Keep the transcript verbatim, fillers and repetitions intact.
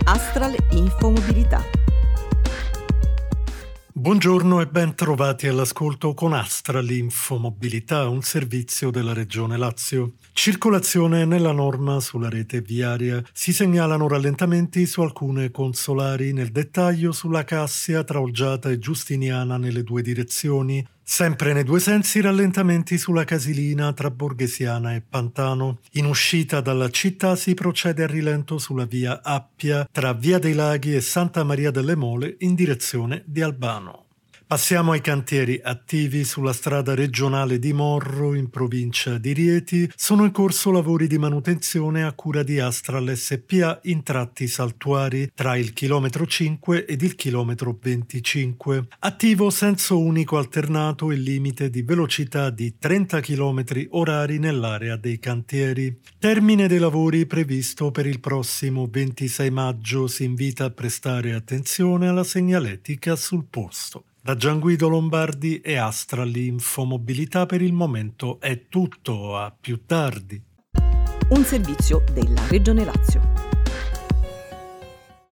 Astral Infomobilità. Buongiorno e ben trovati all'ascolto con Astral Infomobilità, un servizio della Regione Lazio. Circolazione nella norma sulla rete viaria. Si segnalano rallentamenti su alcune consolari, nel dettaglio sulla Cassia tra Olgiata e Giustiniana nelle due direzioni. Sempre nei due sensi rallentamenti sulla Casilina tra Borghesiana e Pantano. In uscita dalla città si procede a rilento sulla via Appia tra Via dei Laghi e Santa Maria delle Mole in direzione di Albano. Passiamo ai cantieri attivi sulla strada regionale di Morro in provincia di Rieti. Sono in corso lavori di manutenzione a cura di Astral S P A in tratti saltuari tra il chilometro cinque ed il chilometro venticinque. Attivo senso unico alternato e limite di velocità di trenta chilometri orari nell'area dei cantieri. Termine dei lavori previsto per il prossimo ventisei maggio. Si invita a prestare attenzione alla segnaletica sul posto. Da Gianguido Lombardi e Astral Infomobilità per il momento è tutto, a più tardi. Un servizio della Regione Lazio.